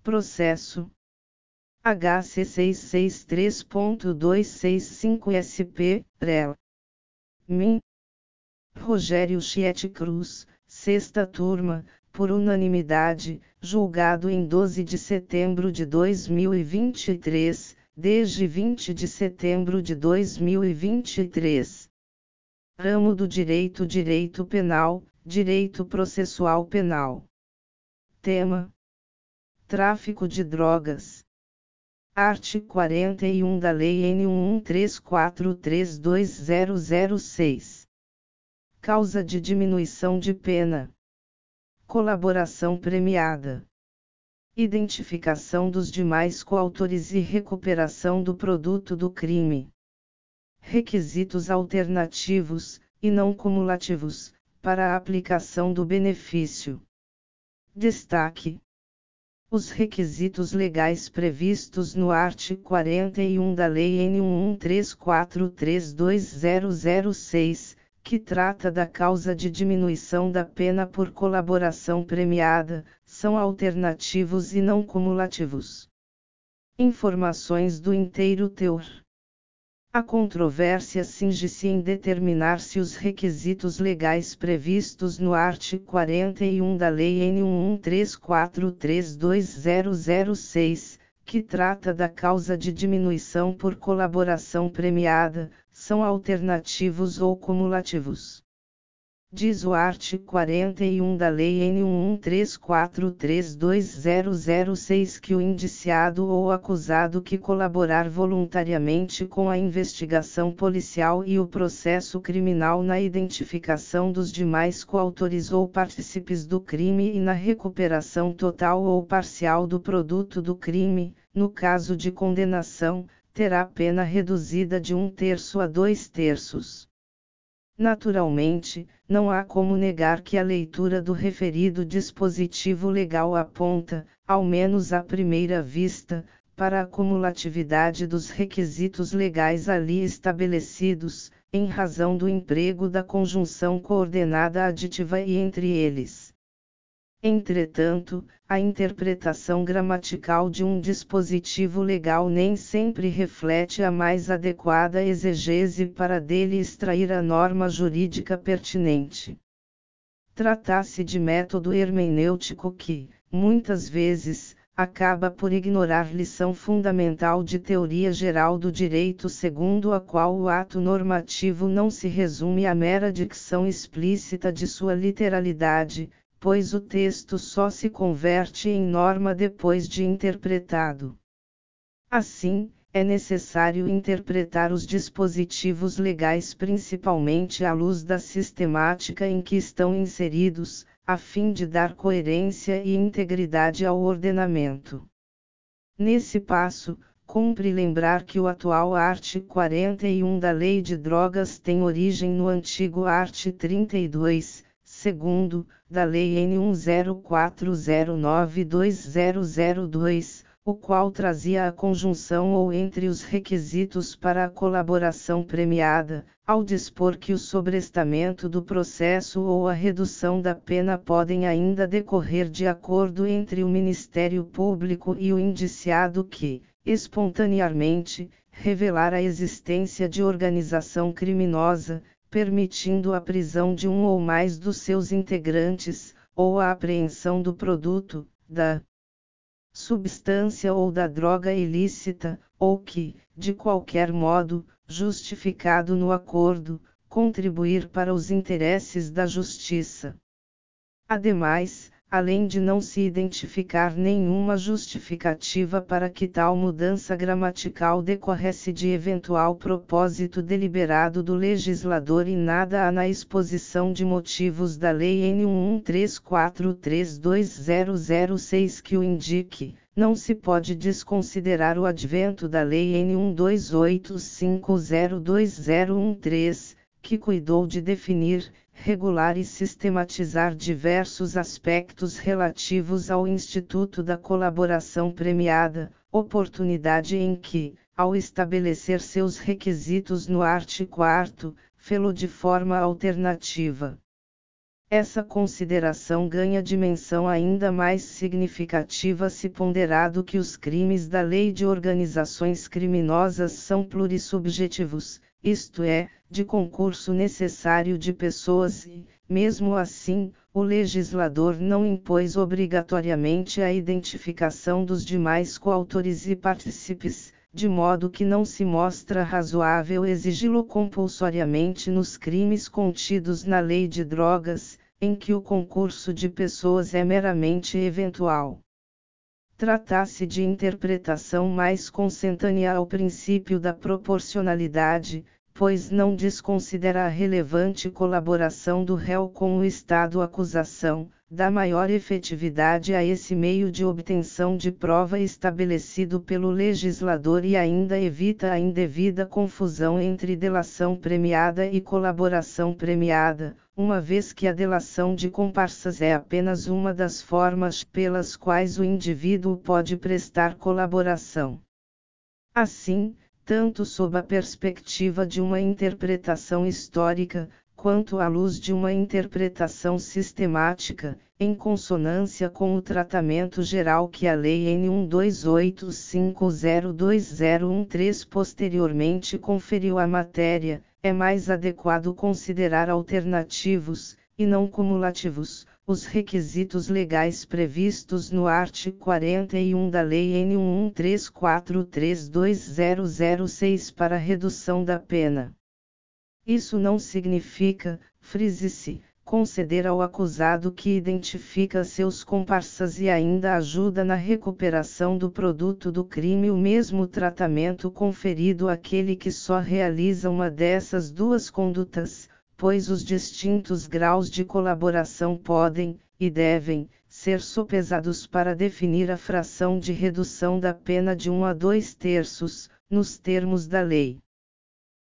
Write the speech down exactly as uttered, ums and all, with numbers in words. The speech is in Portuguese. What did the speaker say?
Processo H C seiscentos e sessenta e três ponto duzentos e sessenta e cinco S P, R E L. Min. Rogério Chieti Cruz, sexta turma, por unanimidade, julgado em doze de setembro de dois mil e vinte e três, desde vinte de setembro de dois mil e vinte e três. Ramo do Direito Direito Penal, Direito Processual Penal. Tema: Tráfico de drogas. Artigo quarenta e um da Lei N um um três quatro três dois zero zero seis. Causa de diminuição de pena. Colaboração premiada. Identificação dos demais coautores e recuperação do produto do crime. Requisitos alternativos, e não cumulativos, para a aplicação do benefício. Destaque: os requisitos legais previstos no artigo quarenta e um da Lei N um um três quatro três dois zero zero seis, que trata da causa de diminuição da pena por colaboração premiada, são alternativos e não cumulativos. Informações do inteiro teor. A controvérsia cinge-se em determinar se os requisitos legais previstos no artigo quarenta e um da Lei N um um três quatro três dois zero zero seis, que trata da causa de diminuição por colaboração premiada, são alternativos ou cumulativos. Diz o artigo quarenta e um da Lei N um um três quatro três dois zero zero seis que o indiciado ou acusado que colaborar voluntariamente com a investigação policial e o processo criminal na identificação dos demais coautores ou partícipes do crime e na recuperação total ou parcial do produto do crime, no caso de condenação, terá pena reduzida de um terço a dois terços. Naturalmente, não há como negar que a leitura do referido dispositivo legal aponta, ao menos à primeira vista, para a cumulatividade dos requisitos legais ali estabelecidos, em razão do emprego da conjunção coordenada aditiva e entre eles. Entretanto, a interpretação gramatical de um dispositivo legal nem sempre reflete a mais adequada exegese para dele extrair a norma jurídica pertinente. Trata-se de método hermenêutico que, muitas vezes, acaba por ignorar lição fundamental de teoria geral do direito segundo a qual o ato normativo não se resume à mera dicção explícita de sua literalidade, pois o texto só se converte em norma depois de interpretado. Assim, é necessário interpretar os dispositivos legais principalmente à luz da sistemática em que estão inseridos, a fim de dar coerência e integridade ao ordenamento. Nesse passo, cumpre lembrar que o atual artigo quarenta e um da Lei de Drogas tem origem no antigo artigo trinta e dois, segundo, da Lei N um zero quatro zero nove dois zero zero dois, o qual trazia a conjunção ou entre os requisitos para a colaboração premiada, ao dispor que o sobrestamento do processo ou a redução da pena podem ainda decorrer de acordo entre o Ministério Público e o indiciado que, espontaneamente, revelar a existência de organização criminosa, permitindo a prisão de um ou mais dos seus integrantes, ou a apreensão do produto, da substância ou da droga ilícita, ou que, de qualquer modo, justificado no acordo, contribuir para os interesses da justiça. Ademais, além de não se identificar nenhuma justificativa para que tal mudança gramatical decorresse de eventual propósito deliberado do legislador e nada há na exposição de motivos da Lei N um um três quatro três dois zero zero seis que o indique, não se pode desconsiderar o advento da Lei N um dois oito cinco zero dois zero um três, que cuidou de definir, regular e sistematizar diversos aspectos relativos ao Instituto da Colaboração Premiada, oportunidade em que, ao estabelecer seus requisitos no artigo quarto, fê-lo de forma alternativa. Essa consideração ganha dimensão ainda mais significativa se ponderado que os crimes da lei de organizações criminosas são plurissubjetivos, isto é, de concurso necessário de pessoas e, mesmo assim, o legislador não impôs obrigatoriamente a identificação dos demais coautores e partícipes, de modo que não se mostra razoável exigi-lo compulsoriamente nos crimes contidos na lei de drogas, em que o concurso de pessoas é meramente eventual. Trata-se de interpretação mais consentânea ao princípio da proporcionalidade, pois não desconsidera a relevante colaboração do réu com o Estado acusação, dá maior efetividade a esse meio de obtenção de prova estabelecido pelo legislador e ainda evita a indevida confusão entre delação premiada e colaboração premiada, uma vez que a delação de comparsas é apenas uma das formas pelas quais o indivíduo pode prestar colaboração. Assim, tanto sob a perspectiva de uma interpretação histórica, quanto à luz de uma interpretação sistemática, em consonância com o tratamento geral que a Lei N um dois oito cinco zero dois zero um três posteriormente conferiu à matéria, é mais adequado considerar alternativos, e não cumulativos, os requisitos legais previstos no artigo quarenta e um da Lei N um um três quatro três dois zero zero seis para redução da pena. Isso não significa, frise-se, conceder ao acusado que identifica seus comparsas e ainda ajuda na recuperação do produto do crime o mesmo tratamento conferido àquele que só realiza uma dessas duas condutas, pois os distintos graus de colaboração podem, e devem, ser sopesados para definir a fração de redução da pena de um a dois terços, nos termos da lei.